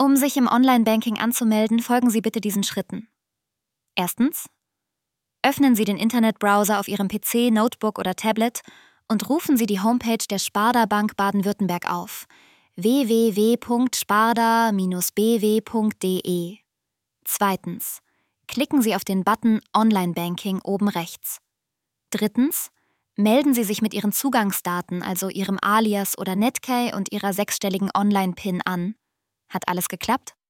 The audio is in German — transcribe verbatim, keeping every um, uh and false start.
Um sich im Online-Banking anzumelden, folgen Sie bitte diesen Schritten. Erstens. Öffnen Sie den Internetbrowser auf Ihrem P C, Notebook oder Tablet und rufen Sie die Homepage der Sparda Bank Baden-Württemberg auf: w w w punkt sparda Bindestrich b w punkt d e. Zweitens. Klicken Sie auf den Button Online-Banking oben rechts. Drittens. Melden Sie sich mit Ihren Zugangsdaten, also Ihrem Alias oder Netcay und Ihrer sechsstelligen Online-P I N an. Hat alles geklappt?